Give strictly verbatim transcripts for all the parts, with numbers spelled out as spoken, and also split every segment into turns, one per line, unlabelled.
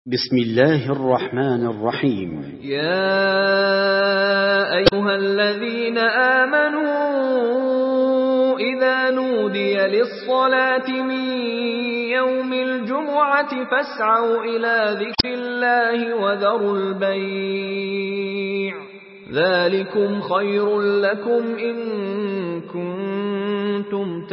بسم الله الرحمن الرحيم.
يا أيها الذين آمنوا إذا نودي للصلاة من يوم الجمعة فاسعوا إلى ذكر الله وذروا البيع ذلكم خير لكم إن كنتم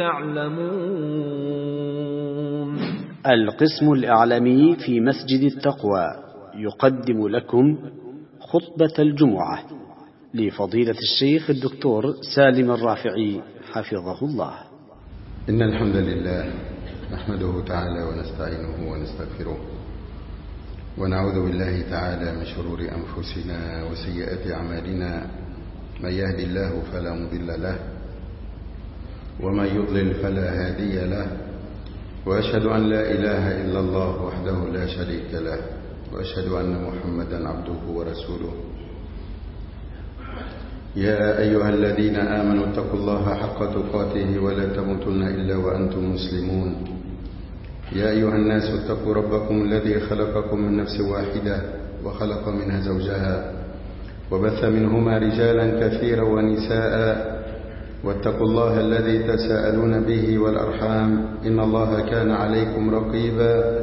تعلمون.
القسم الإعلامي في مسجد التقوى يقدم لكم خطبة الجمعة لفضيلة الشيخ الدكتور سالم الرافعي حفظه الله.
إن الحمد لله نحمده تعالى ونستعينه ونستغفره ونعوذ بالله تعالى من شرور أنفسنا وسيئات أعمالنا، من يهدي الله فلا مضل له ومن يضلل فلا هادي له، وأشهد أن لا إله إلا الله وحده لا شريك له، وأشهد أن محمدا عبده ورسوله. يا أيها الذين آمنوا اتقوا الله حق تقاته ولا تموتن إلا وأنتم مسلمون. يا أيها الناس اتقوا ربكم الذي خلقكم من نفس واحدة وخلق منها زوجها وبث منهما رجالا كثيرا ونساء، واتقوا الله الذي تساءلون به والأرحام إن الله كان عليكم رقيبا.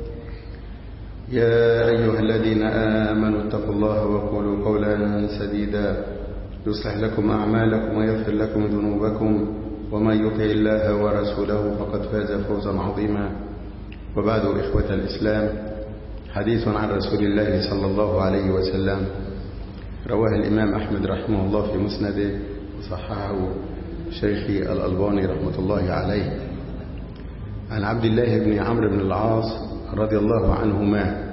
يا أيها الذين آمنوا اتقوا الله وقولوا قولا سديدا يصلح لكم أعمالكم ويغفر لكم ذنوبكم، ومن يطع الله ورسوله فقد فاز فوزا عظيما. وبعد، إخوة الإسلام، حديث عن رسول الله صلى الله عليه وسلم رواه الإمام أحمد رحمه الله في مسنده وصححه شيخي الألباني رحمة الله عليه، عن عبد الله بن عمرو بن العاص رضي الله عنهما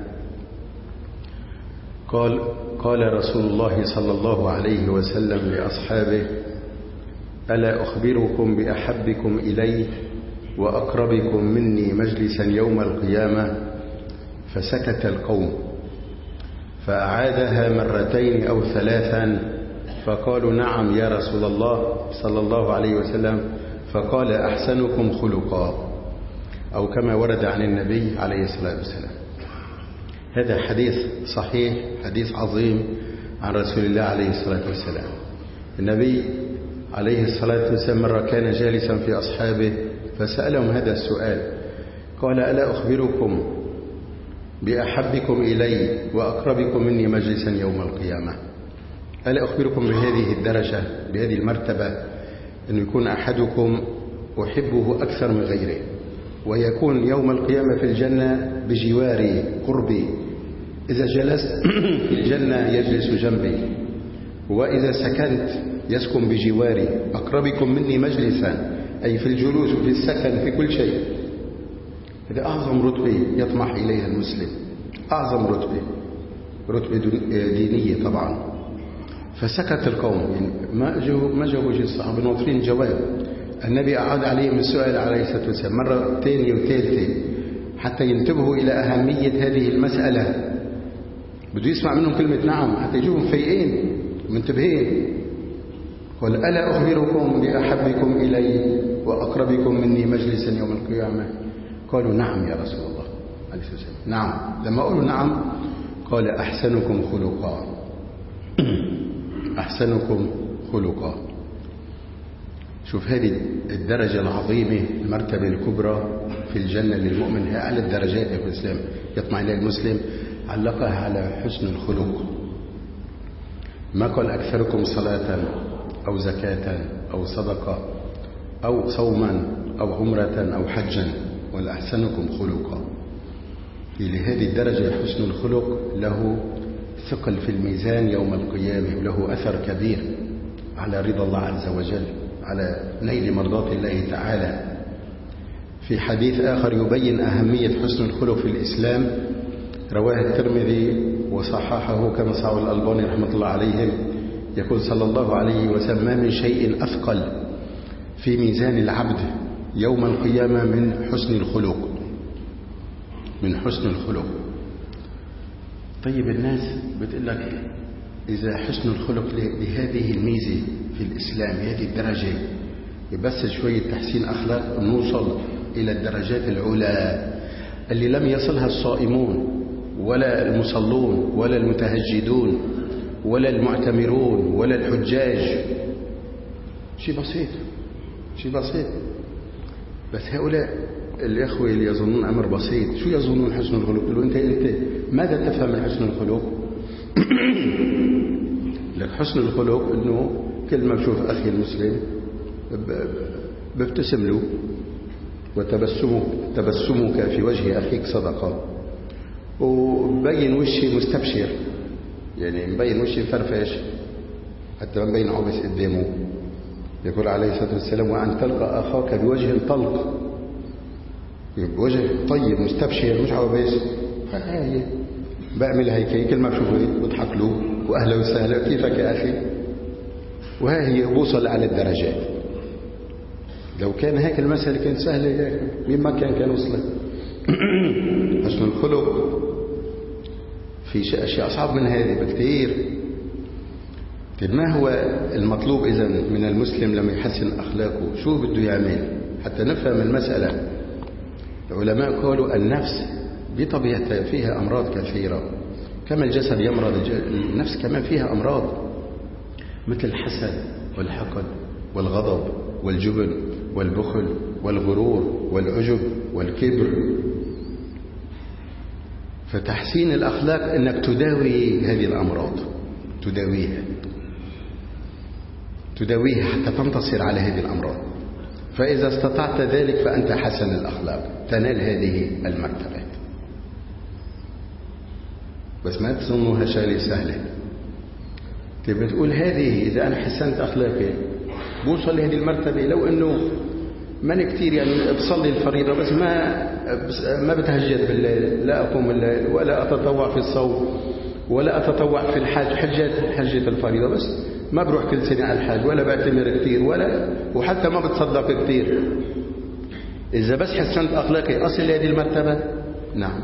قال قال رسول الله صلى الله عليه وسلم لأصحابه: ألا أخبركم بأحبكم إلي وأقربكم مني مجلسا يوم القيامة؟ فسكت القوم، فأعادها مرتين أو ثلاثا، فقالوا: نعم يا رسول الله صلى الله عليه وسلم. فقال: أحسنكم خلقا، أو كما ورد عن النبي عليه الصلاة والسلام. هذا حديث صحيح، حديث عظيم عن رسول الله عليه الصلاة والسلام. النبي عليه الصلاة والسلام مرة كان جالسا في أصحابه فسألهم هذا السؤال، قال: ألا أخبركم بأحبكم إلي وأقربكم مني مجلسا يوم القيامة؟ ألا أخبركم بهذه الدرجة، بهذه المرتبة، أن يكون أحدكم أحبه أكثر من غيره، ويكون يوم القيامة في الجنة بجواري قربي، إذا جلست في الجنة يجلس جنبي، وإذا سكنت يسكن بجواري. أقربكم مني مجلسا أي في الجلوس وفي السكن في كل شيء. هذا أعظم رتبة يطمح إليها المسلم، أعظم رتبة، رتبة دينية طبعا. فسكت القوم، يعني ما جو ما جاوبوا الصحابة ناطرين جواب. النبي أعاد عليهم السؤال عليه الصلاة والسلام مرة ثانية وثالثة حتى ينتبهوا إلى أهمية هذه المسألة. بده يسمع منهم كلمة نعم حتى يجوهم فايقين منتبهين. قال: ألا أخبركم بأحبكم إلي وأقربكم مني مجلسا يوم القيامة؟ قالوا: نعم يا رسول الله عليه الصلاة والسلام. نعم. لما قالوا نعم قال: أحسنكم خلقا، أحسنكم خلقا. شوف هذه الدرجة العظيمة، المرتبة الكبرى في الجنة للمؤمن، هي أعلى الدرجات في الإسلام يطمع إليها المسلم، علقها على حسن الخلق. ما قال أكثركم صلاة أو زكاة أو صدقة أو صوما أو عمرة أو حجا، ولا أحسنكم خلقا. لهذه الدرجة حسن الخلق له ثقل في الميزان يوم القيامة، وله أثر كبير على رضا الله عز وجل، على نيل مرضات الله تعالى. في حديث آخر يبين أهمية حسن الخلق في الإسلام، رواه الترمذي وصححه كما صححه الألباني رحمة الله عليهم، يقول صلى الله عليه وسلم: ما من شيء أثقل في ميزان العبد يوم القيامة من حسن الخلق، من حسن الخلق. طيب، الناس بتقول لك إذا حسن الخلق بهذه الميزة في الإسلام، بهذه الدرجة، بس شوية تحسين أخلاق نوصل إلى الدرجات العلى اللي لم يصلها الصائمون ولا المصلون ولا المتهجدون ولا المعتمرون ولا الحجاج. شيء بسيط، شيء بسيط. بس هؤلاء الإخوة اللي يظنون أمر بسيط، شو يظنون حسن الخلق؟ قالوا أنت أنت ماذا تفهم من حسن الخلق؟ لك حسن الخلق إنه كل ما بشوف أخي المسلم بابتسم له، وتبسمك تبسمك في وجه أخيك صدقة، وبين وشي مستبشر، يعني مبين وشي فرفش حتى ما مبين عبس قدامه. يقول عليه الصلاة والسلام: وأن تلقى أخاك بوجه طلق، بوجه طيب مستبشر مش عبس. هاي بعمل هيك كل ما بشوفه بضحك له وأهلا وسهلا كيفك يا أخي. وها هي بوصل على الدرجات. لو كان هيك المسألة كانت سهلة يا أخي، مين ما كان كان وصلت. حسن الخلق في أشياء أصعب من هذه بكثير. ما هو المطلوب إذن من المسلم لما يحسن أخلاقه؟ شو بده يعمل حتى نفهم المسألة؟ العلماء قالوا النفس بطبيعتها فيها أمراض كثيرة، كما الجسد يمرض النفس كمان فيها أمراض، مثل الحسد والحقد والغضب والجبن والبخل والغرور والعجب والكبر. فتحسين الأخلاق أنك تداوي هذه الأمراض، تداويها تداويها حتى تنتصر على هذه الأمراض. فإذا استطعت ذلك فأنت حسن الأخلاق، تنال هذه المرتبات. بس ما تظنوها شغلة سهلة. تبي تقول هذه إذا أنا حسنت أخلاقي بوصل لهذه المرتبة، لو أنه ما كتير يعني بصلي الفريضة بس ما ما بتهجد بالليل، لا أقوم الليل ولا أتطوع في الصوم ولا أتطوع في الحج، حجة حجة الفريضة بس ما بروح كل سنة على الحج ولا بعتمر كتير ولا وحتى ما بتصدق كتير. إذا بس حسنت أخلاقي أصل لهذه المرتبة. نعم.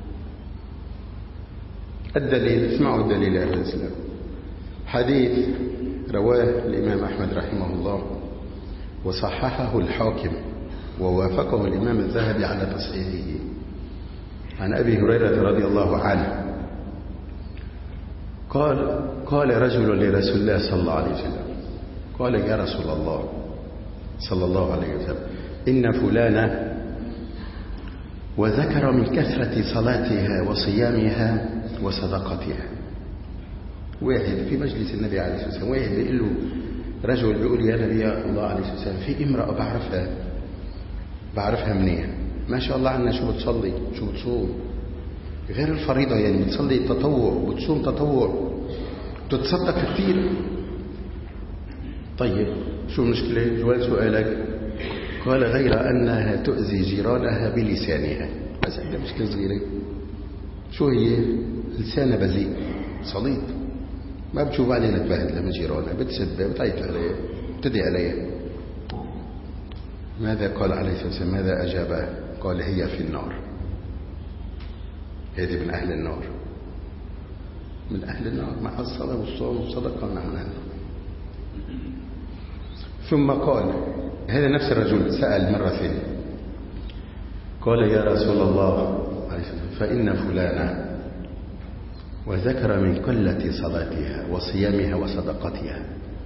الدليل، اسمعوا الدليل يا أهل الإسلام. حديث رواه الإمام أحمد رحمه الله وصححه الحاكم ووافقه الإمام الذهبي على تصحيحه، عن أبي هريرة رضي الله عنه قال: قال رجل لرسول الله صلى الله عليه وسلم، قال: يا رسول الله صلى الله عليه وسلم، إن فلانة، وذكر من كثرة صلاتها وصيامها وصدقتها. واحد في مجلس النبي عليه الصلاة والسلام، واحد بيقول له، رجل بيقول: يا نبي الله عليه الصلاة والسلام، في امرأة بعرفها بعرفها منيح، ما شاء الله عنها، شو بتصلي شو بتصوم غير الفريضة، يعني بتصلي تطوع بتصوم تطوع بتتصدق كثير. طيب شو المشكلة؟ جواب سؤالك. قال: غير أنها تؤذي جيرانها بلسانها. بس عندها مشكلة صغيرة. شو هي؟ لسانها بذيء صليط، ما بتشوف علينا تبهدلها من جيرانها، بتسبها بتعيط عليها بتدعي عليها. ماذا قال عليه الصلاة والسلام؟ ماذا أجابه؟ قال: هي في النار، هذه من أهل النار، من أهل النار مع الصلاة والصوم والصدقة من أهل النار. ثم قال، هذا نفس الرجل سأل مرة ثانية، قال: يا رسول الله فإن فلانة، وذكر من قلة صلاتها وصيامها وصدقتها.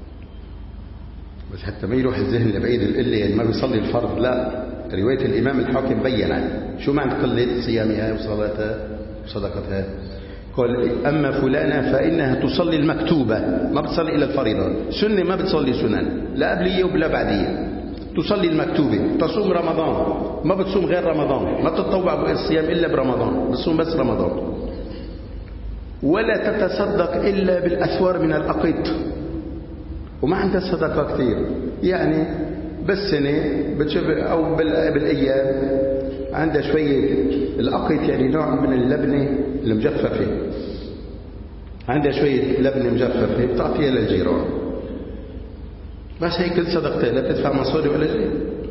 بس حتى ما يروح الذهن لبعيد القلة، يعني ما بيصلي الفرض، لا، رواية الإمام الحاكم بيّن شو معنى قلة صيامها وصلاتها وصدقتها. قال: أما فلانة فإنها تصلي المكتوبة، ما بتصلي إلا الفريضة، سنة ما بتصلي سنن، لا قبلية ولا بعدية، تصلي المكتوبة، تصوم رمضان، ما بتصوم غير رمضان، ما تتطوع بالصيام إلا برمضان، بتصوم بس رمضان، ولا تتصدق إلا بالأثوار من الأقيط، وما عندها صدقة كثير، يعني بالسنة بتشوف أو بالأيام عندها شوية الأقيط، يعني نوع من اللبنة المجففة، عندها شوية لبنة مجففة بتعطيها للجيران، بس هي كل صدقتها لا تدفع مصاري ولا شيء.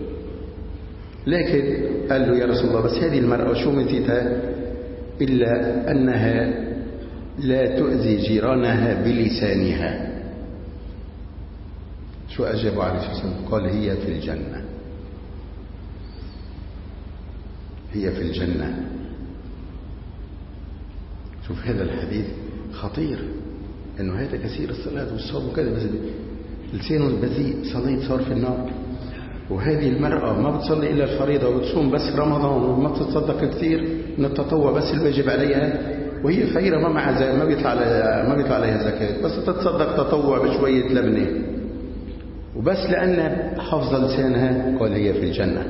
لكن قال له: يا رسول الله، بس هذه المرأة شو ميزتها إلا أنها لا تؤذي جيرانها بلسانها. شو أجابوا عليه الصلاة والسلام؟ قال: هي في الجنة، هي في الجنة. شوف هذا الحديث خطير، انه هذا كثير الصلاة والصوم وكذا، بس لسانه البذيء صليت صار في النار. وهذه المرأة ما بتصلي إلا الفريضة وبتصوم بس رمضان وما بتتصدق كثير من التطوع بس الواجب عليها، وهي فقيرة ما معها ما بيطلع عليها ما بيطلع عليها زكاة، بس تتصدق تطوع بشوية لبنة وبس لأن حافظة لسانها قال هي في الجنة.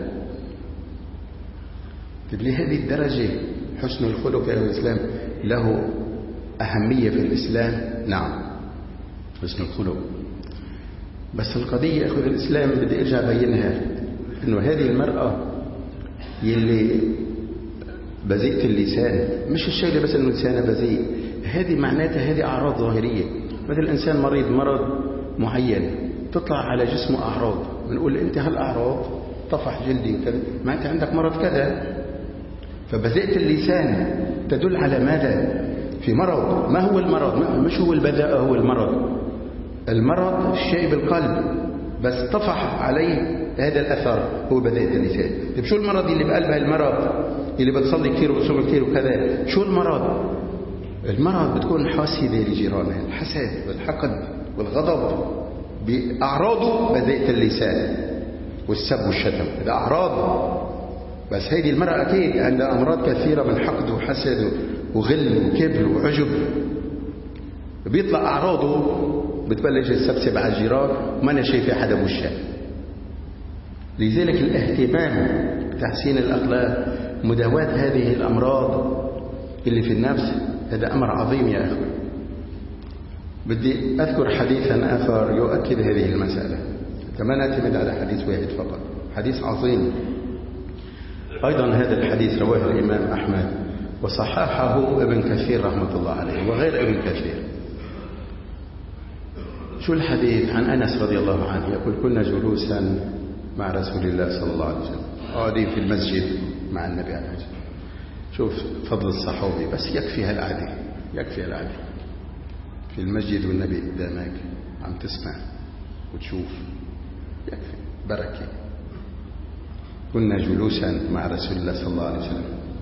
طيب لهذه الدرجة حسن الخلق يا الإسلام له أهمية في الإسلام؟ نعم حسن الخلق. بس القضية أخوة الإسلام بدي أرجع أبينها، إنه هذه المرأة يلي بذيئة اللسان مش الشيء بس إنه لسانها بذيء، هذه معناتها هذه أعراض ظاهرية. مثل الإنسان مريض مرض معين تطلع على جسمه أعراض، بنقول أنت هالأعراض طفح جلدي وكذا، ما أنت عندك مرض كذا. فبذيئة اللسان تدل على ماذا؟ في مرض. ما هو المرض؟ مش هو البذاءة هو المرض. المرض الشيء بالقلب بس طفح عليه هذا الأثر هو بذيئة اللسان. طيب شو المرض اللي بقلبها؟ المرض اللي بتصلي كثير وبتصوم كثير وكذا، شو المرض؟ المرض بتكون حاسدة لجيرانها، الحسد والحقد والغضب بأعراضه بذيئة اللسان والسب والشتم، هذا أعراض. بس هذه المرأة أكيد عندها أمراض كثيرة من حقد وحسد وغل وكبر وعجب، بيطلع أعراضه بتبلش تسبسب على الجيران وما أنا شايف حدا بوشها. لذلك الاهتمام بتحسين الأخلاق مداواة هذه الأمراض اللي في النفس هذا أمر عظيم يا أخوة. بدي أذكر حديثا آخر يؤكد هذه المسألة، كما نعتمد على حديث واحد فقط، حديث عظيم أيضا. هذا الحديث رواه الإمام أحمد وصححه ابن كثير رحمة الله عليه وغير ابن كثير. شو الحديث؟ عن أنس رضي الله عنه يقول كنا جلوسا مع رسول الله صلى الله عليه وسلم قاعدين في المسجد مع النبي عليه الصلاة والسلام. شوف فضل الصحابي، بس يكفي هالقعدة، يكفي هالقعدة في المسجد والنبي قدامك عم تسمع وتشوف، يكفي بركة. كنا جلوسا مع رسول الله صلى الله عليه وسلم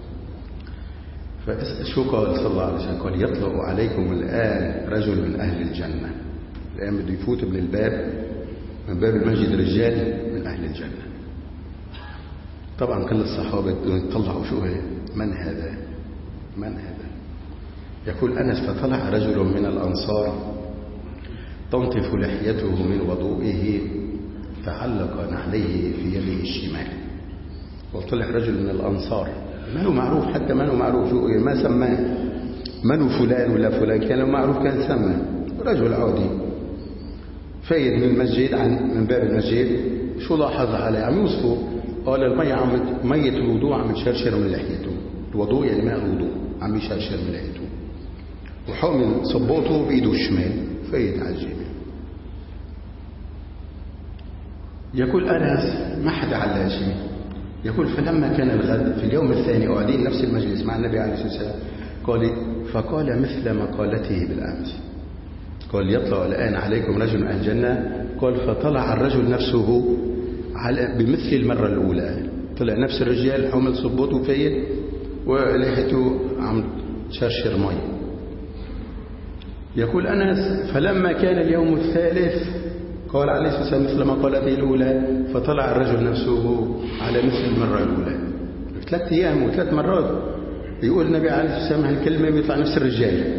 فشو قال صلى الله عليه وسلم؟ قال يطلع عليكم الآن رجل من أهل الجنة. الآن بده يفوت من الباب من باب المسجد رجال من أهل الجنة. طبعا كل الصحابة يطلعوا شو هي، من هذا من هذا؟ يقول أنس فطلع رجل من الأنصار تنطف لحيته من وضوئه تعلق نعليه في يده الشمال. وطلع رجل من الأنصار ما هو معروف، حتى ما هو معروف شو ما سماه، من هو فلان ولا فلان، كان لو معروف كان سماه رجل عادي فايد من المسجد عن من باب المسجد. شو لاحظ عليه؟ عم يوصفه قال المية عم مية الوضوء عم تشرشر من لحيته، الوضوء يعني ماء الوضوء عم يشرشر من لحيته، وحامل صبوته بإيده الشمال فايد على الجبل. يقول أنس ما حدا على شيء. يقول فلما كان الغد في اليوم الثاني قاعدين نفس المجلس مع النبي عليه الصلاة والسلام قال فقال مثل مقالته بالأمس، قال يطلع الآن عليكم رجل من الجنة. قال فطلع الرجل نفسه على بمثل المرة الأولى، طلع نفس الرجال حمل صبوته فايد ولحيته عم تشرشر مي. يقول أنس فلما كان اليوم الثالث قال عليه الصلاة والسلام مثل ما قالته الأولى فطلع الرجل نفسه على مثل المرة الأولى. ثلاث أيام وثلاث مرات يقول النبي عليه الصلاة والسلام هالكلمة ويطلع نفس الرجال.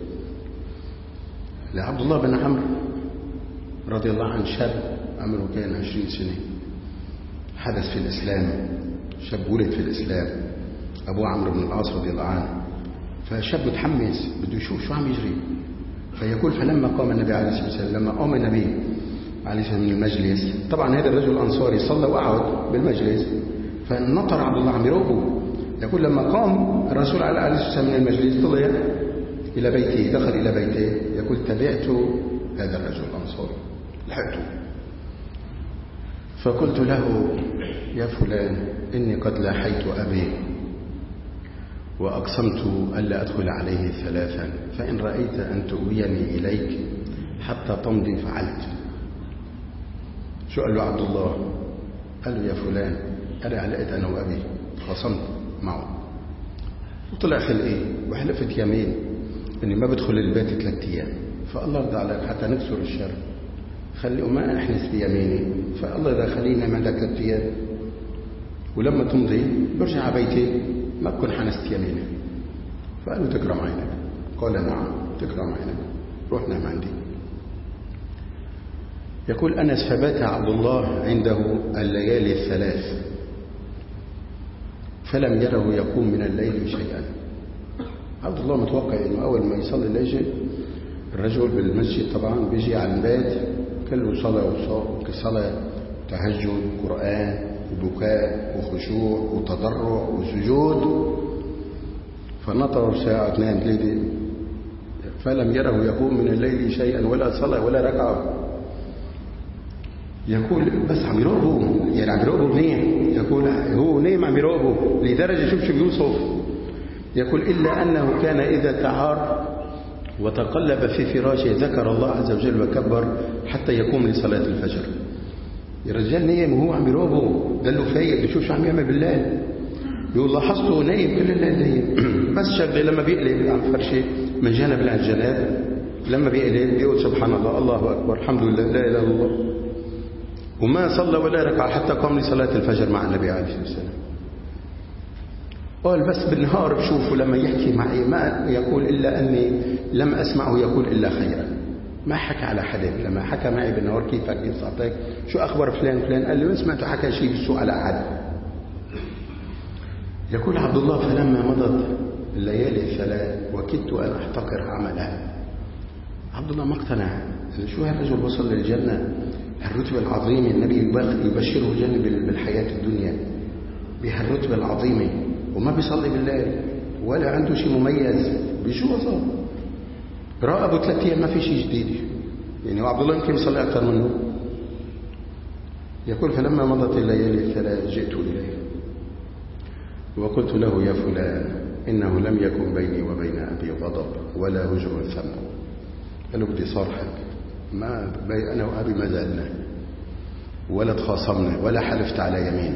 لعبد الله بن عمرو رضي الله عنه شاب عمره كان عشرين سنة حدث في الإسلام، شاب ولد في الإسلام، أبوه عمرو بن العاص رضي الله عنه، فشاب متحمس بده يشوف شو عم يجري. فيقول فلما قام النبي عليه الصلاة والسلام لما قام النبي عليه الصلاة والسلام من المجلس، طبعا هذا الرجل الأنصاري صلى وقعد بالمجلس فنطر عبد الله عم يروقه. يقول لما قام الرسول عليه الصلاة والسلام من المجلس طلع إلى بيته، دخل إلى بيته. يقول تبعت هذا الرجل الأنصاري لحقته فقلت له يا فلان إني قد لاحيت أبي وأقسمت ألا أدخل عليه ثلاثا، فإن رأيت أن تؤويني إليك حتى تمضي فعلت. شو قال له عبد الله؟ قال له يا فلان أنا علقت أنا وأبي خصمت معه وطلع خل ايه وحلفت يمين اني ما بدخل البيت ثلاث ايام. فالله يرضى عليك حتى نكسر الشر خلي وما احنس بيميني، فالله اذا خلينا من عندك ثلاث ايام ولما تمضي برجع على بيتي ما بكون حنست يميني. فقالوا تكرم عينك. قال نعم تكرم عينك، روح نام عندي. يقول أنس فبات عبد الله عنده الليالي الثلاث فلم يره يقوم من الليل شيئا. عبد الله متوقع انه اول ما يصلي الليل الرجل بالمسجد طبعا بيجي على البيت كله صلاه وصلاه تهجد قران وبكاء وخشوع وتضرع وسجود. فنطر ساعه اثنين ثلاثه فلم يره يقوم من الليل شيئا ولا صلاه ولا ركعه. يقول بس عم يراقبه، يعني عم يراقبه منيح. يقول هو نايم عم يراقبه لدرجه شوف شو بيوصف. يقول إلا أنه كان إذا تعار وتقلب في فراشه ذكر الله عز وجل وكبر حتى يقوم لصلاة الفجر. الرجال نايم وهو عم يراقبه دله فايق بيشوف شو عم يعمل بالليل. يقول لاحظته نايم كل الليل نايم بس شغله لما بيقلب عن فرشه من جانب إلى الجناب لما بيقلب بيقول سبحان الله الله أكبر الحمد لله لا إله إلا الله. وما صلى ولا ركع حتى قام لصلاة الفجر مع النبي عليه الصلاة والسلام. قال بس بالنهار بشوفه لما يحكي معي ما يقول إلا أني لم أسمعه يقول إلا خيرا. ما حكى على حدا. لما حكى معي بالنهار كيفك كيف صحتك شو أخبر فلان فلان قال لي ما سمعته حكى شيء بالسوء على أحد. يقول عبد الله فلما مضت الليالي الثلاث وكدت أن أحتقر عملها. عبد الله ما اقتنع. شو هالرجل وصل للجنة الرتبة العظيمة النبي يبشره الجنة بالحياة الدنيا بهالرتبة العظيمة وما بيصلي بالليل ولا عنده شيء مميز. بشو وصل؟ راقبه ثلاث ايام ما في شيء جديد يعني. وعبد الله يمكن يصلي اكثر منه. يقول فلما مضت الليالي الثلاث جئت اليه وقلت له يا فلان انه لم يكن بيني وبين ابي غضب ولا هجر ثم. قال له بدي صالحك ما بي انا وابي ما زالنا ولا تخاصمنا ولا حلفت على يمينه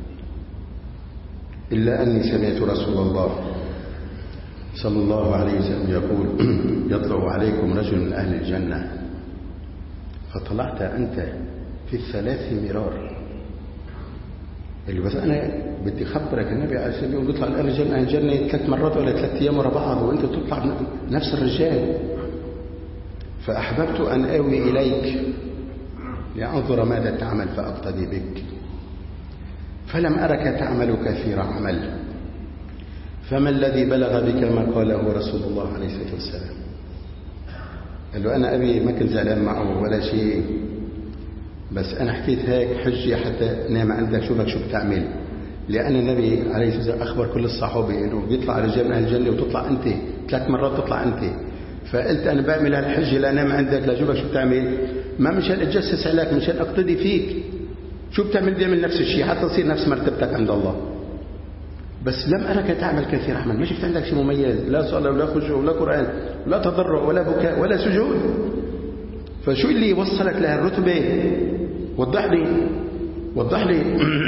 إلا أني سمعت رسول الله صلى الله عليه وسلم يقول يطلع عليكم رجل من أهل الجنة فطلعت أنت في الثلاث مرار. اللي بس أنا بدي خبرك النبي عليه الصلاة والسلام بيطلع الأهل الجنة أهل الجنة ثلاث مرات ولا ثلاث أيام ورا بعض وأنت تطلع نفس الرجال. فأحببت أن آوي إليك لأنظر ماذا تعمل فأقتدي بك فلم أرك تعمل كثير عمل فما الذي بلغ بك ما قاله رسول الله عليه الصلاة والسلام. قال له أنا أبي ما كنت زعلان معه ولا شيء بس أنا حكيت هيك حجة حتى نام عندك شوفك شو بتعمل. لأن النبي عليه الصلاة والسلام أخبر كل الصحابة إنه بيطلع رجال من أهل الجنة وتطلع أنت ثلاث مرات تطلع أنت. فقلت أنا بعمل هالحجة لا نام عندك لا شوفك شو بتعمل ما مشان أتجسس عليك مشان أقتدي فيك. شو بتعمل بيعمل نفس الشيء حتى تصير نفس مرتبتك عند الله. بس لم أرك تعمل كثير عمل ما شفت عندك شيء مميز لا صلاة ولا خشوع ولا قرآن ولا تضرع ولا بكاء ولا سجود. فشو اللي وصلك لهالرتبة؟ وضح لي وضح لي.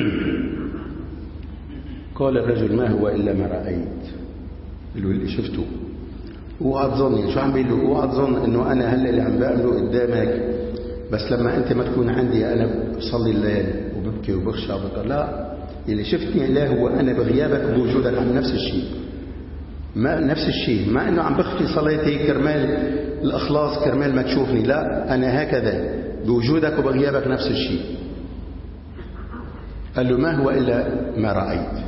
قال الرجل ما هو إلا ما رأيت. قالوا اللي شفته. اوعى تظن شو عم بيقول له اوعى تظن انه انا هلا اللي عم بعمله قدامك بس لما انت ما تكون عندي انا بصلي الليل وببكي وبخشى وبقى لا اللي شفتني الله هو انا بغيابك وبوجودك عم نفس الشيء ما نفس الشيء ما انه عم بخفي صلاتي كرمال الاخلاص كرمال ما تشوفني لا انا هكذا بوجودك وبغيابك نفس الشيء. قال له ما هو الا ما رايت.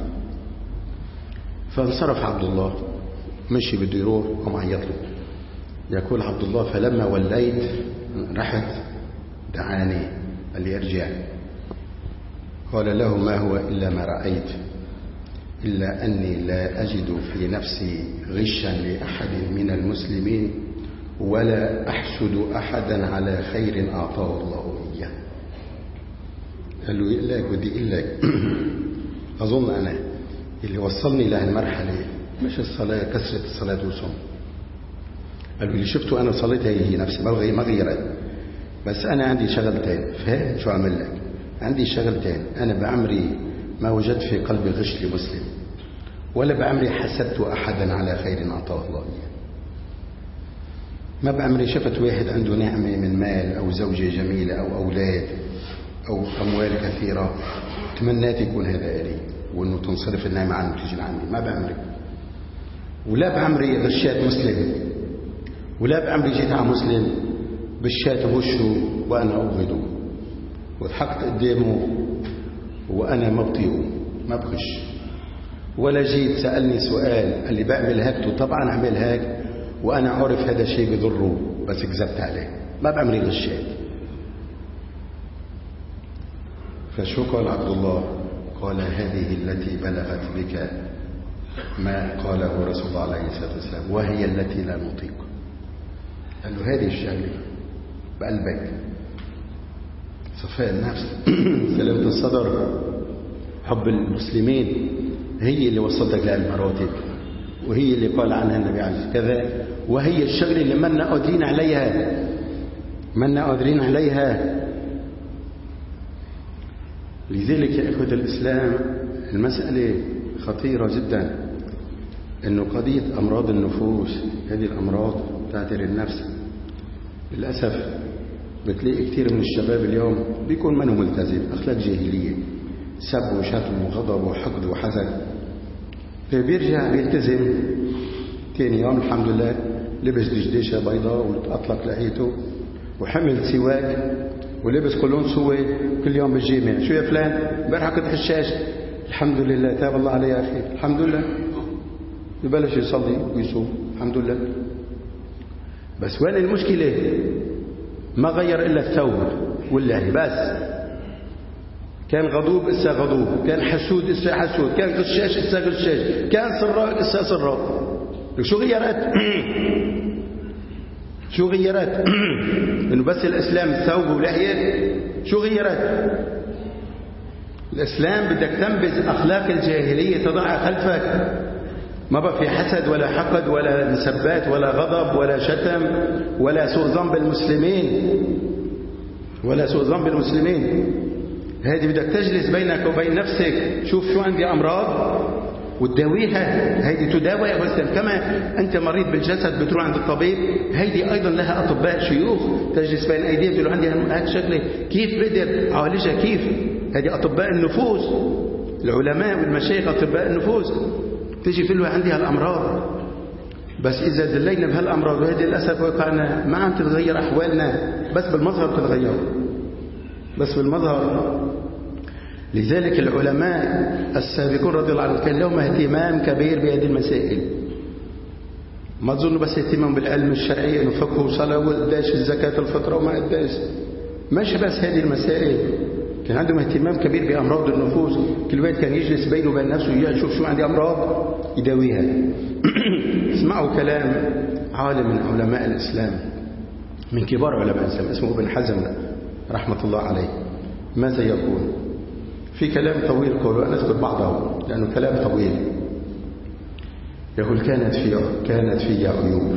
فانصرف عبد الله مشي بده يروح وما عيط له. يقول عبد الله فلما وليت رحت دعاني قال لي ارجع. قال له ما هو إلا ما رأيت إلا أني لا أجد في نفسي غشا لأحد من المسلمين ولا أحسد أحدا على خير أعطاه الله إياه. قال له إلاك بدي إلاك أظن أنا اللي وصلني لهالمرحلة مش الصلاة كثرة الصلاة والصوم. قال له اللي شفته أنا صليتها هي نفسي ما غيرت بس أنا عندي شغلتين فاهم شو أعمل لك. عندي شغلتين أنا بعمري ما وجدت في قلبي غش لمسلم ولا بعمري حسدت أحدا على خير أعطاه الله إياه. ما بعمري شفت واحد عنده نعمة من مال أو زوجة جميلة أو أولاد أو أموال كثيرة تمنيت يكون هذا لي وأنه تنصرف النعمة عنه تجي عندي. ما بعمري. ولا بعمري غشيت مسلم، ولا بعمري جيت على مسلم بالشات بوشه وأنا أبغضه وضحكت قدامه وأنا ما بطيقه ما بخش. ولا جيت سألني سؤال قال لي بعمل هيك طبعا أعمل هيك وأنا عارف هذا الشيء بضره بس كذبت عليه. ما بعمري غشيت. فشو قال عبد الله؟ قال هذه التي بلغت بك ما قاله رسول الله عليه الصلاة والسلام وهي التي لا نطيق. قال له هذه الشغلة بقلبك، صفاء النفس، سلامة الصدر، حب المسلمين، هي اللي وصلتك للمراتب، وهي اللي قال عنها النبي عليه الصلاة والسلام كذا، وهي الشغلة اللي منا قادرين عليها منا قادرين عليها. لذلك يا إخوة الإسلام المسألة خطيرة جدا، إنه قضية أمراض النفوس هذه الأمراض تعتري النفس. للأسف بتلاقي كثير من الشباب اليوم بيكون منه ملتزم، أخلاق جاهلية، سب وشتم وغضب وحقد وحسد، فبيرجع بيلتزم تاني يوم الحمد لله لبس دشداشة بيضاء وأطلق لحيته وحمل سواك ولبس كلون سوي كل يوم بالجامع. شو يا فلان؟ امبارح كنت حشاش. الحمد لله تاب الله عليه يا أخي، الحمد لله. يبلش يصلي ويصوم الحمد لله. بس وين المشكلة؟ ما غير إلا الثوب واللحية بس. كان غضوب إسا غضوب، كان حسود إسا حسود، كان غشاش إسا غشاش، كان سراق إسا سراق. شو غيرت؟ شو غيرت؟ إنه بس الإسلام ثوب ولحية؟ شو غيرت؟ الإسلام بدك تنبذ أخلاق الجاهلية تضعها خلفك. ما بقى في حسد ولا حقد ولا مسبات ولا غضب ولا شتم ولا سوء ظن بالمسلمين ولا سوء ظن بالمسلمين. هذه بدك تجلس بينك وبين نفسك، شوف شو عندي أمراض وتداويها. هذه تداوى يا مسلم، كما أنت مريض بالجسد بتروح عند الطبيب، هذه أيضا لها أطباء شيوخ تجلس بين أيديهم تقول عندي هذه شكله كيف بقدر أعالجها كيف. هذه أطباء النفوس، العلماء والمشايخ أطباء النفوس، تجي تقول له عندي هالأمراض. بس إذا دلينا بهالأمراض وهذه للأسف وقعنا ما عم تتغير أحوالنا، بس بالمظهر تتغير، بس بالمظهر. لذلك العلماء السابقون رضي الله عنهم كان لهم اهتمام كبير بهذه المسائل. ما تظنوا بس اهتمام بالعلم الشرعي انه فقه وصلاه وقداش الزكاه الفطره وما قداش، مش بس هذه المسائل. كان عندهم اهتمام كبير بامراض النفوس. كل واحد كان يجلس بينه وبين نفسه يشوف شو عندي امراض يداويها. اسمعوا كلام عالم من علماء الاسلام، من كبار علماء الاسلام، اسمه ابن حزم رحمه الله عليه. ماذا يقول؟ في كلام طويل قوله، أنا أذكر بعضه لأنه كلام طويل. يقول كانت في كانت في عيوب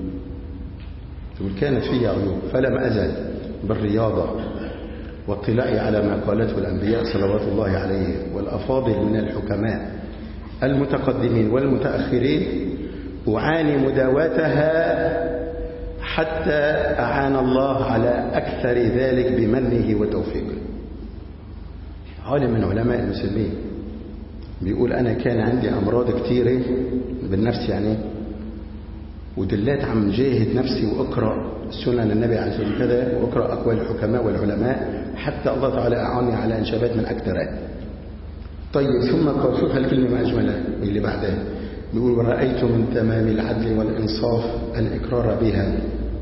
يقول كانت في عيوب فلم أزل بالرياضة واطلاعي على ما قالته الأنبياء صلوات الله عليه والأفاضل من الحكماء المتقدمين والمتأخرين، أعاني مداواتها حتى أعان الله على أكثر ذلك بمنه وتوفيقه. عالم من علماء المسلمين بيقول أنا كان عندي أمراض كثيرة بالنفس يعني، ودلات عم جاهد نفسي وأقرأ سنن النبي عليه الصلاة والسلام كذا، وأقرأ أقوال الحكماء والعلماء حتى الله تعالى أعاني على إنشابات من أكثرها. طيب ثم قال شوف هالكلمة ما أجملها اللي بعدها، بيقول ورأيت من تمام العدل والإنصاف الإقرار بها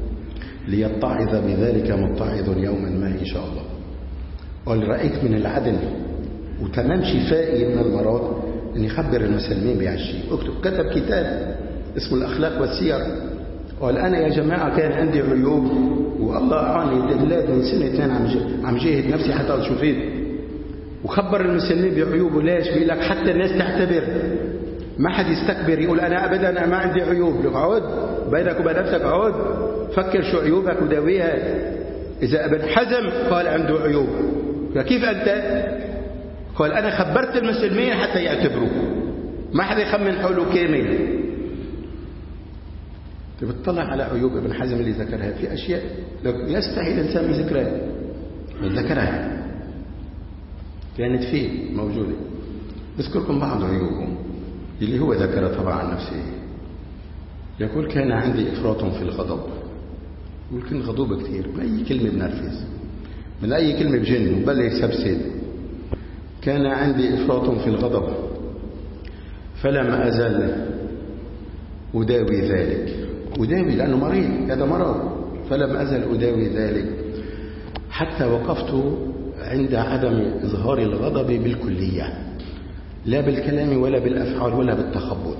ليتعظ بذلك متعظ يوما ما إن شاء الله. قال رأيت من العدل وتمام شفائي من المرض أن يخبر المسلمين بهالشيء. اكتب كتب كتاب اسمه الأخلاق والسير. قال أنا يا جماعة كان عندي عيوب والله أعاني دلات من سنة اثنين عم جاهد نفسي حتى أشوفيه، وخبر المسلمين بعيوبه. ليش؟ بيقول لك حتى الناس تعتبر، ما حد يستكبر يقول أنا أبدا أنا ما عندي عيوب. لك عود بينك وبين نفسك، عود فكر شو عيوبك وداويها. إذا ابن حزم قال عنده عيوب، فكيف أنت؟ قال أنا خبرت المسلمين حتى يعتبروا. ما حدا يخمن حوله كامل. بتطلع على عيوب ابن حزم اللي ذكرها في أشياء يستحيل الإنسان من ذكرها، ذكرها كانت فيه موجودة. بذكركم بعض عيوبه اللي هو ذكر طبعا عن نفسه. يقول كان عندي إفراط في الغضب، يمكن غضوب كثير، من أي كلمة بنرفز، من أي كلمة بجن وبلش يسبسد. كان عندي إفراط في الغضب فلم أزل أداوي ذلك، أداوي لأنه مريض، هذا مرض، فلم أزل أداوي ذلك حتى وقفت عند عدم إظهار الغضب بالكلية، لا بالكلام ولا بالأفعال ولا بالتخبط.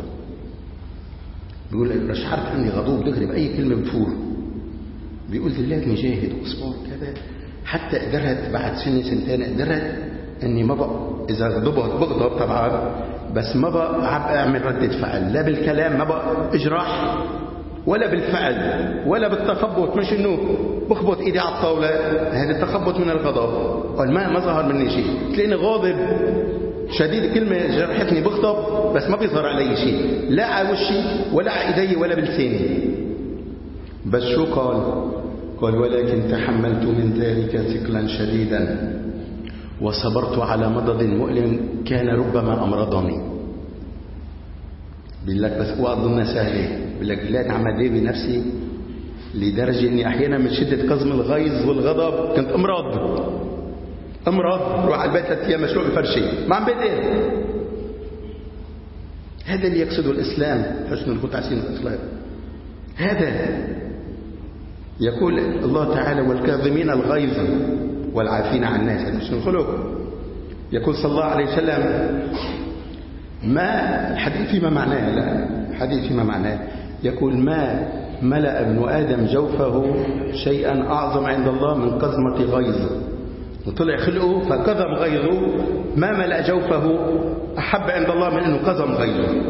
بيقول شعرت أني غضوب دغري بأي كلمة بفور. بيقول دلات مجاهد وأصبر كذا حتى قدرت بعد سنة سنتين قدرت أني ما بقى إذا غضبت بغضب طبعا، بس ما بقى عم أعمل ردة فعل، لا بالكلام ما بقى إجراح ولا بالفعل ولا بالتخبط. مش إنه بخبط إيدي على الطاولة، هذا التخبط من الغضب، قال ما ما ظهر مني شيء. تلاقيني غاضب شديد، كلمة جرحتني بخطب بس ما بيظهر علي شيء، لا على وشي ولا على ايدي ولا بلساني. بس شو قال؟ قال ولكن تحملت من ذلك ثقلا شديدا وصبرت على مضض مؤلم كان ربما أمرضني. بيقول لك بس وأظن سهلة، بيقول لك لا عم أداوي نفسي لدرجة إني أحيانا من شدة قزم الغيظ والغضب كنت أمراض امراض روح على البيت ثلاث ايام مشروع بفرشي ما عم بقدر. هذا اللي يقصده الاسلام، حسن الخلق حسين الاخلاق. هذا يقول الله تعالى والكاظمين الغيظ والعافين عن الناس، هذا حسن الخلق. يقول صلى الله عليه وسلم ما الحديث فيما معناه، لا الحديث فيما معناه يقول ما ملأ ابن آدم جوفه شيئا أعظم عند الله من قزمة غيظ، وطلع خلقه فقزم غيظه، ما ملأ جوفه أحب عند الله من أنه قزم غيظه.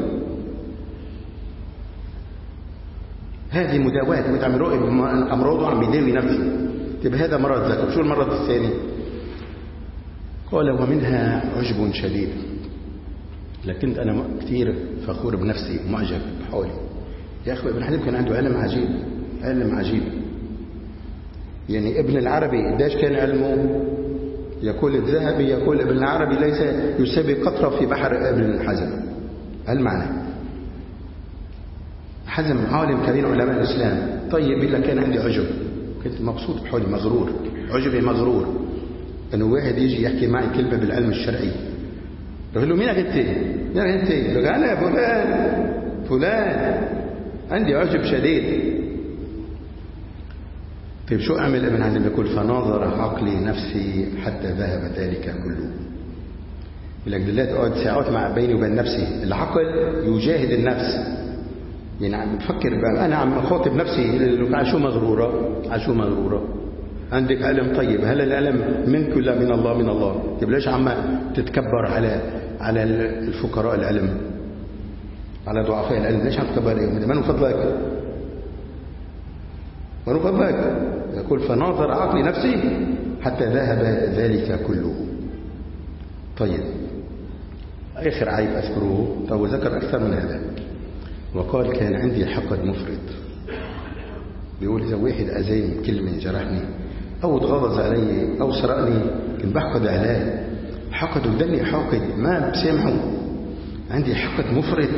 هذه مداواة وانت عم يرؤي أمراضه عم يداوي نفسه. طيب هذا مرض ذاك، شو المرض الثاني؟ قال ومنها عجب شديد، لكن أنا كثير فخور بنفسي ومعجب بحولي. يا أخوة ابن حزم كان عنده علم عجيب، علم عجيب. يعني ابن العربي قديش كان علمه؟ يقول الذهبي يقول ابن العربي ليس يساوي قطرة في بحر ابن حزم. هالمعنى حزم عالم كبير علماء الإسلام. طيب إلا كان عندي عجب، كنت مبسوط بحولي، مغرور، عجبي مغرور أنه واحد يجي يحكي معي كلمة بالعلم الشرعي. بقول له مين أنت؟ مين أنت؟ بقول أنا فلان فلان، عندي عجب شديد. طيب شو أعمل ابن حزم؟ يقول فناظر عقلي نفسي حتى ذهب ذلك كله. يقول لك دلوقتي اقعد ساعات مع بيني وبين نفسي، العقل يجاهد النفس، يعني عم بفكر بقى أنا عم أخاطب نفسي عشو مغرورة عشو مغرورة. عندك علم، طيب هل العلم منك ولا من الله؟ من الله. طيب ليش عم تتكبر على على الفقراء العلم، على ضعفاء العلم؟ ليش عم تكبر عليهم؟ من فضلك من فضلك. يقول فناظر عقلي نفسي حتى ذهب ذلك كله. طيب آخر عيب أذكره، طب ذكر أكثر من هذا، وقال كان عندي حقد مفرط. بيقول إذا واحد أذاني كلمة جرحني أو تغلظ علي أو سرقني كنت بحقد عليه، حقد ودني حاقد ما بسامحه، عندي حقد مفرط.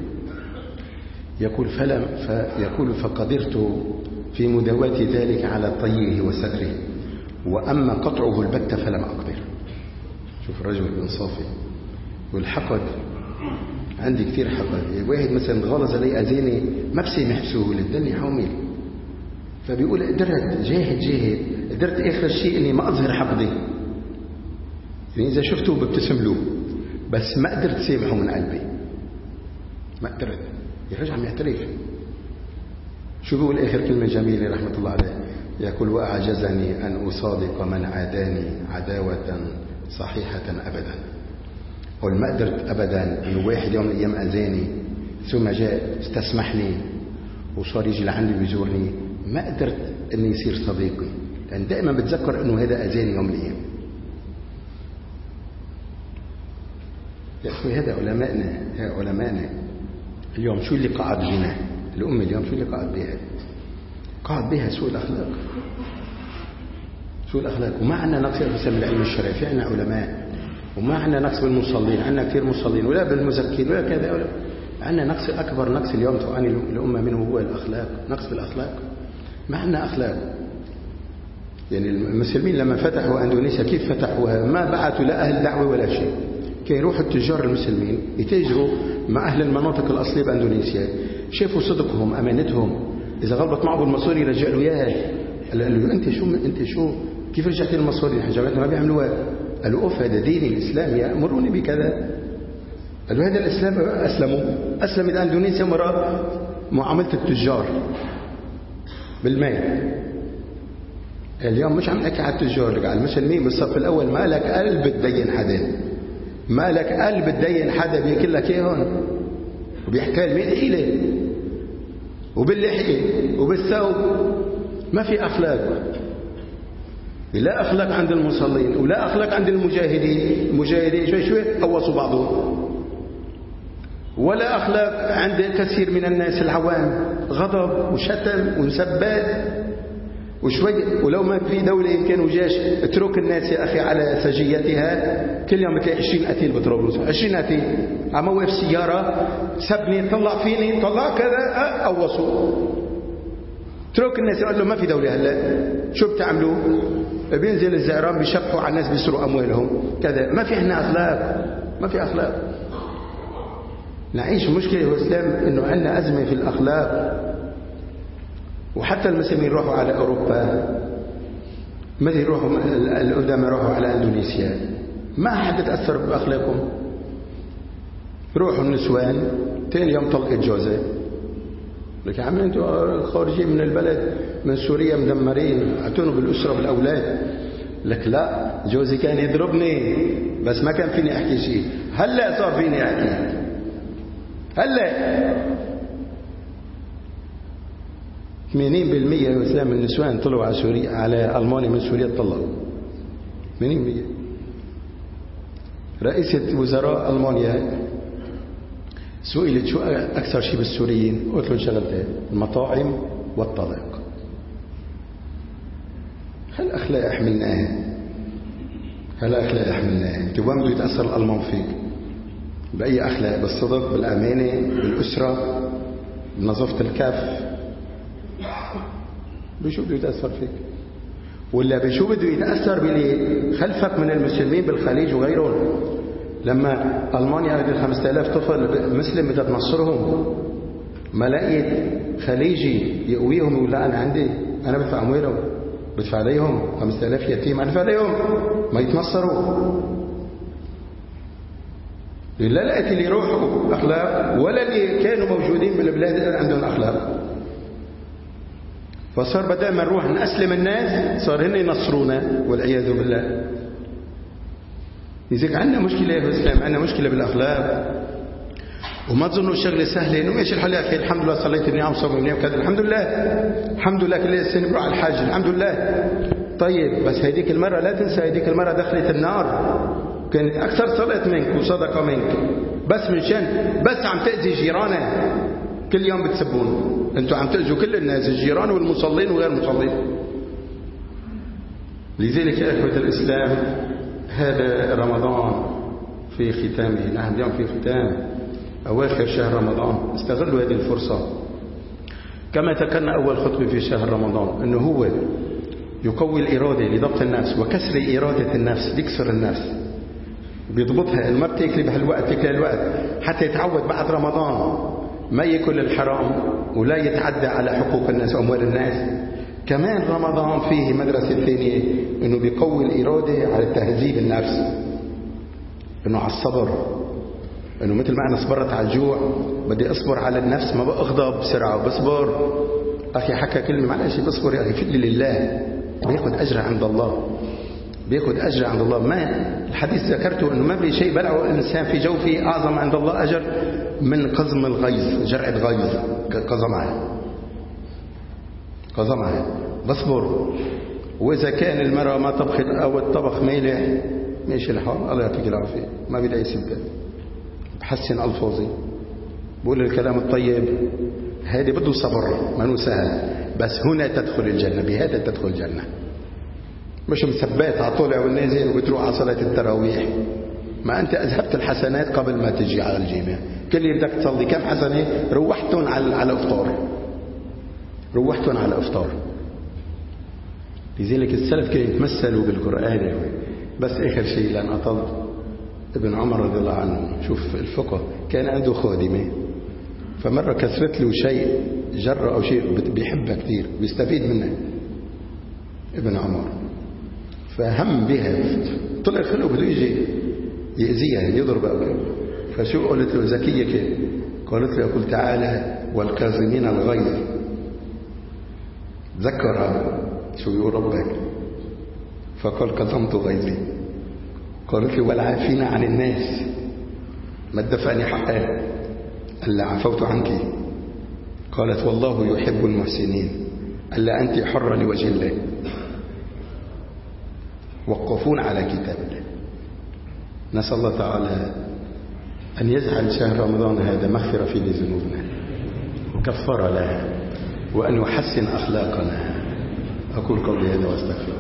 يقول فلم فيقول فقدرت في مداواة ذلك على طيه وستره، وأما قطعه البتة فلم أقدر. شوف الرجل الإنصافي والحقد، عندي كثير حقد. واحد مثلا غلظ علي أذاني ما بسامح بسهولة، دني حومل. فبيقول قدرت جاهد جاهد قدرت آخر الشيء إني ما أظهر حقدي، يعني إذا شفته ببتسم له بس ما قدرت سامحه من قلبي، ما قدرت. يا رجل عم يعترف. شو بيقول آخر كلمة جميلة رحمة الله عليه؟ يقول وأعجزني أن أصادق من عاداني عداوة صحيحة أبدا. قل ما قدرت أبدا أنه واحد يوم من الأيام أذاني ثم جاء استسمحني وصار يجي لعندي ويزورني، ما قدرت أنه يصير صديقي، لأن دائما بتذكر أنه هذا أذاني يوم من الأيام. يا أخوي هذا علماءنا، هذا علماءنا اليوم شو اللي قاعد بنا الأمة اليوم؟ شو اللي قاعد بها؟ قاعد بها سوء الأخلاق، سوء الأخلاق. وما عندنا نقص في العلم الشرعي، في عندنا علماء، وما عندنا نقص بالمصلين، عندنا كثير مصلين، ولا بالمزكين ولا كذا ولا. عندنا نقص، أكبر نقص اليوم تعاني الأمة منه هو الأخلاق، نقص بالأخلاق. ما عندنا أخلاق. يعني المسلمين لما فتحوا أندونيسيا كيف فتحوها؟ ما بعثوا لا أهل دعوة ولا شيء، كي يروحوا التجار المسلمين يتاجروا مع أهل المناطق الأصلية بأندونيسيا، شافوا صدقهم أمانتهم، إذا غلبت معه المصاري رجع له إياه. قال له أنت شو أنت شو كيف رجعت المصاري؟ حجاباتنا ما بيعملوها. قالوا أوف هذا ديني الإسلام يأمروني بكذا. قالوا هذا الإسلام. أسلموا أسلمت أندونيسيا وراء معاملة التجار بالمال. اليوم مش عم نحكي على التجار، على المسلمين بالصف الأول. ما لك قلب تدين حدا، ما لك قلب تدين حدا، بياكل لك إيه هون وبيحكي المين حيلة وباللحية وبالثوب. ما في أخلاق، لا أخلاق عند المصلين ولا أخلاق عند المجاهدين. المجاهدين شوي شوي قوصوا بعضهم. ولا أخلاق عند كثير من الناس العوام، غضب وشتم ونسبات وشوي. ولو ما في دولة يمكن وجيش اترك الناس يا أخي على سجيتها. كل يوم بتلاقي عشرين قتيل بطرابلس، عشرين قتيل عم وقف سيارة سبني طلع فيني طلع كذا قوصوا. اترك الناس. يقول له ما في دولة هلا شو بتعملوا؟ بينزل الزعران بيشبحوا على الناس بيسرقوا أموالهم كذا. ما في عنا أخلاق، ما في أخلاق. نعيش مشكلة الإسلام إنه عندنا أزمة في الأخلاق. وحتى المسلمين يروحوا على أوروبا، متى يروحوا القدامى يروحوا على أندونيسيا ما حد تأثر بأخلاقهم. يروحوا النسوان تاني يوم طلقت جوزة. لك يا عمي انتوا خارجين من البلد من سوريا مدمرين، اعتنوا بالأسرة بالأولاد. لك لا جوزي كان يضربني بس ما كان فيني أحكي شيء. هلأ صار فيني أحكي. هلأ ثمانين بالمئة يا إسلام من النسوان طلعوا على سوريا على ألمانيا من سوريا طلعوا ثمانين بالمئة. رئيسة وزراء ألمانيا سئلت شو أكثر شيء بالسوريين، قلت له شغلتين: المطاعم والطلاق. هل أخلاق حملناها؟ هل أخلاق حملناها؟ أنت وين بده يتأثر الألمان فيك؟ بأي أخلاق؟ بالصدق، بالأمانة، بالأسرة، بنظافة الكف؟ بشو بده يتأثر فيك؟ ولا بشو بده يتأثر باللي خلفك من المسلمين بالخليج وغيرهم؟ لما ألمانيا هذه خمسة آلاف طفل مسلم بدها تنصرهم، ما لقيت خليجي يقويهم يقول لا أنا عندي، أنا بدفع أموالهم، بدفع عليهم خمسة آلاف يتيم، أنا بدفع عليهم ما يتنصروا. لا لقيت اللي يروحوا أخلاق ولا اللي كانوا موجودين بالبلاد عندهم أخلاق. فصار بدل ما نروح نأسلم الناس صار هن ينصرونا والعياذ بالله. لذلك عندنا مشكلة يا الإسلام، عندنا مشكلة بالأخلاق. وما تظنوا الشغلة سهلة إنه إيش الحل يا أخي؟ الحمد لله صليت النعم صوم النعم كذا، الحمد لله الحمد لله كل السنة بروح على الحج الحمد لله. طيب بس هذيك المرة لا تنسى، هذيك المرة دخلت النار كانت أكثر صلاة منك وصدقة منك، بس من شان بس عم تأذي جيرانه. كل يوم بتسبون أنتوا عم تأذوا كل الناس، الجيران والمصلين وغير المصلين. لذلك يا أخوة الإسلام هذا رمضان في ختامه، نحن اليوم في ختام أواخر شهر رمضان. استغلوا هذه الفرصة كما ذكرنا أول خطبة في شهر رمضان، أنه هو يقوي الإرادة لضبط النفس وكسر إرادة النفس، بيكسر النفس بيضبطها. ما بتاكلي بهالوقت تاكلي الوقت حتى يتعود بعد رمضان ما يأكل الحرام ولا يتعدى على حقوق الناس وأموال الناس. كمان رمضان فيه مدرسة ثانية، أنه بيقوي الإرادة على تهذيب النفس، أنه على الصبر، أنه مثل ما أنا صبرت على الجوع بدي أصبر على النفس، ما بأغضب بسرعة بصبر. أخي حكى كلمة معلش بصبر يا أخي فدلي لله، بياخد أجر عند الله، بياخد أجر عند الله. ما الحديث ذكرته أنه ما في شيء بلعه الإنسان في جوفه أعظم عند الله أجر من قزم الغيظ، جرعة غيظ قزمها قزمها بصبر. وإذا كان المرأة ما طبخت أو الطبخ ميلح ماشي الحال، الله يعطيك العافية، ما بدها يسبب. بحسن ألفاظي، بقول الكلام الطيب، هذه بده صبر، ما سهل، بس هنا تدخل الجنة، بهذا تدخل الجنة. مش مثبات على طالع والنازل وبتروح على صلاة التراويح. ما أنت أذهبت الحسنات قبل ما تجي على الجامع. كل اللي بدك تصلي كم حسنة روحتهم على على إفطار، روحتهم على إفطار. لذلك السلف كانوا يتمثلوا بالقرآن. بس آخر شيء لأن أطلت، ابن عمر رضي الله عنه، شوف الفقه، كان عنده خادمة، فمرة كسرت له شيء جرة أو شيء بيحبها كثير بيستفيد منها ابن عمر، فهم بها، طلع خلقه بده يجي يأذيها يضربها. فشو قلت له ذكية كده، قالت له يقول تعالى والكاظمين الغيظ، ذكرها شو يقول ربك، فقال كظمت غيظي. قالت له والعافين عن الناس، ما ادفعني حقها ألا عفوت عنك. قالت والله يحب المحسنين، ألا أنت حرة لوجه الله، وقفون على كتاب الله. نسأل الله تعالى أن يجعل شهر رمضان هذا مغفرة في لذنوبنا وكفر لها، وأن يحسن أخلاقنا. أقول قولي هذا واستغفر.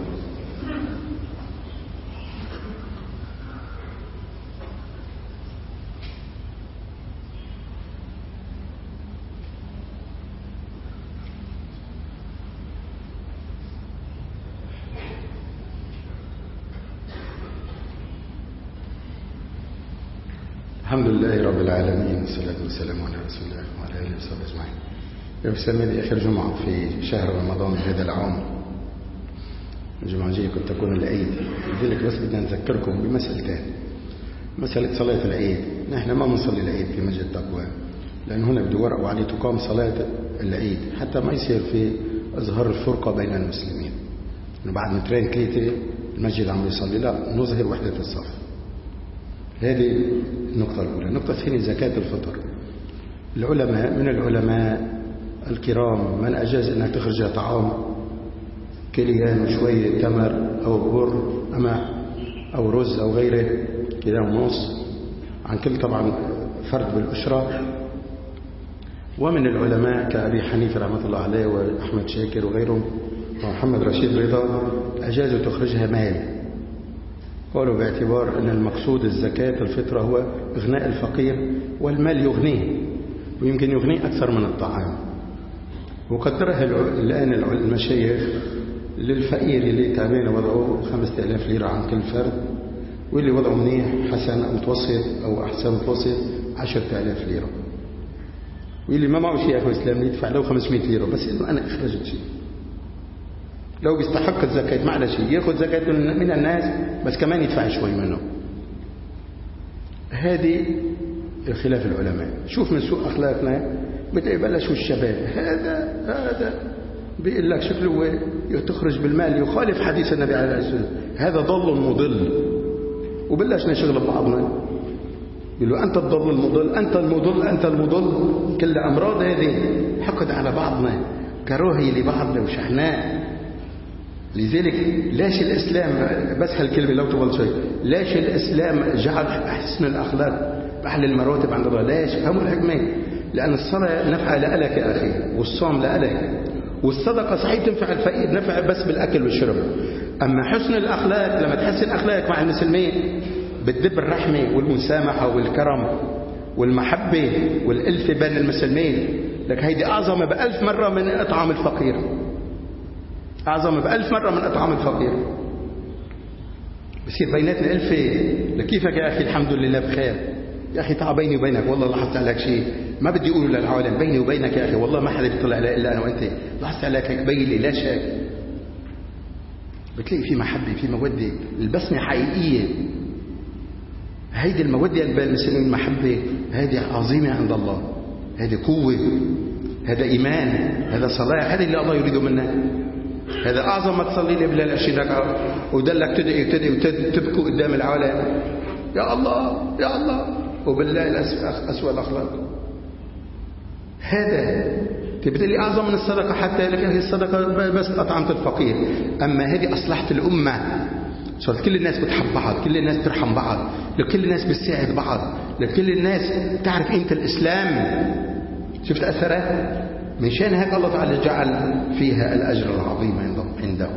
الحمد لله رب العالمين، والصلاة والسلام على رسول الله وعلى آله وصحبه أجمعين. يوم آخر جمعة في شهر رمضان هذا العام، الجمعة الجاية كنت تكون العيد. لذلك بس بدنا نذكركم بمسألتين. مسألة صلاة العيد، نحن ما بنصلي العيد في مسجد التقوى، لأن هنا بده ورق وعليه تقام صلاة العيد حتى ما يصير في إظهار الفرقة بين المسلمين، إنه بعد مترين ثلاثة المسجد عم يصلي، لا، نظهر وحدة الصف. هذه النقطة الأولى. النقطة الثانية زكاة الفطر. العلماء من العلماء الكرام من أجاز أنها تخرج طعام كليان وشوية تمر أو بر أما أو رز أو غيره كده ونص عن كل طبعا فرد بالأشرة. ومن العلماء كأبي حنيفة رحمة الله عليه وأحمد شاكر وغيرهم ومحمد رشيد رضا أجازوا تخرجها مال، قالوا باعتبار أن المقصود الزكاة الفطرة هو إغناء الفقير، والمال يغنيه ويمكن يغنيه أكثر من الطعام. وقدرها الآن المشايخ للفقير اللي تعبان وضعه خمسة آلاف ليرة عن كل فرد، واللي وضعه منيح حسن أو متوسط أو أحسن متوسط عشرة آلاف ليرة، واللي ما معه شيء يا أخوة الإسلام يدفع له خمسمائة ليرة، بس إنه أنا أخرجت شيء. لو بيستحق الزكاة ما على شيء، يأخذ زكاة من الناس بس كمان يدفع شوي منه. هذه خلاف العلماء. شوف من سوء أخلاقنا بتلاقي بلشوا الشباب هذا هذا بيقول لك شكله تخرج بالمال يخالف حديث النبي عليه الصلاة والسلام، هذا ضل مضل، وبلشنا شغل ببعضنا يقولوا أنت الضل المضل، أنت المضل، أنت المضل. كل أمراض هذه حقد على بعضنا، كراهية لبعضنا وشحناء. لذلك ليش الإسلام، بس هالكلمة لو تبغى شيء، ليش الإسلام جعل حسن الأخلاق بأحلى المراتب عند الله؟ ليش؟ فهموا الحكمة. لأن الصلاة نفع لك يا أخي، والصوم لك، والصدقة صحيح تنفع الفقير، نفع بس بالأكل والشرب. أما حسن الأخلاق لما تحسن أخلاقك مع المسلمين بتدب الرحمة والمسامحة والكرم والمحبة والألفة بين المسلمين، لك هيدي أعظم بألف مرة من إطعام الفقير، أعظم بألف مرة من إطعام الفقير. بصير بيناتنا ألفة. لكيفك يا أخي؟ الحمد لله بخير يا أخي. تعال بيني وبينك والله لاحظت عليك شيء ما بدي أقوله للعالم، بيني وبينك يا أخي والله ما حدا بيطلع علي إلا أنا وأنت. لاحظت عليك هيك بيلي لا شك، بتلاقي في محبة، في مودة، البسمة حقيقية. هيدي المودة بين المسلمين، المحبة هذه عظيمة عند الله، هذه قوة، هذا إيمان، هذا صلاح، هذا اللي الله يريده منا. هذا أعظم ما تصلي لي بلا عشرين ركعة ودلك تدعي وتدعي وتبكوا قدام العالم يا الله يا الله، وبالله الأسوأ الأخلاق. هذا تبتلي أعظم من الصدقة، حتى لك هي الصدقة بس أطعمت الفقير، أما هذه أصلحت الأمة. صارت كل الناس بتحب بعض، كل الناس ترحم بعض، كل الناس بتساعد بعض، لكل الناس تعرف قيمة الإسلام. شفت أثرها؟ من شأن هيك الله تعالى جعل فيها الأجر العظيم عنده.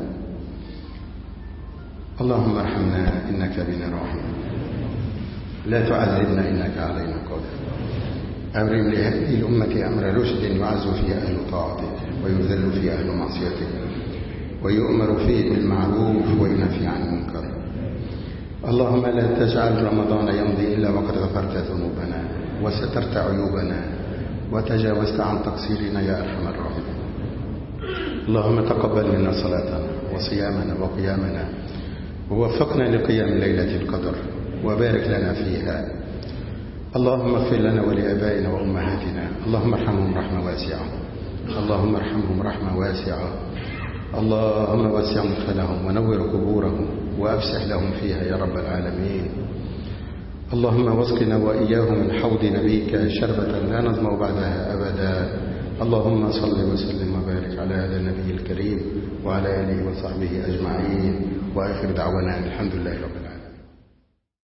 اللهم ارحمنا إنك بنا رحيم، لا تعذبنا إنك علينا قادر. أمرم لهذه الأمة أمر رشد يعز فيه أهل طاعتك ويذل فيه أهل معصيتك، ويؤمر فيه بالمعروف وينفي عن المنكر. اللهم لا تجعل رمضان يمضي إلا وقد غفرت ذنوبنا وسترت عيوبنا وتجاوزت عن تقصيرنا يا أرحم الراحمين. اللهم تقبل منا صلاتنا وصيامنا وقيامنا، ووفقنا لقيام ليلة القدر وبارك لنا فيها. اللهم اغفر لنا ولآبائنا وأمهاتنا، اللهم ارحمهم رحمة واسعة، اللهم ارحمهم رحمة واسعة. اللهم وسع مدخلهم ونور قبورهم وأفسح لهم فيها يا رب العالمين. اللهم واسقنا وإياهم من حوض نبيك شربة لا نظمأ بعدها أبدا. اللهم صل وسلم وبارك على هذا النبي الكريم وعلى آله وصحبه أجمعين، وآخر دعوانا الحمد لله رب العالمين.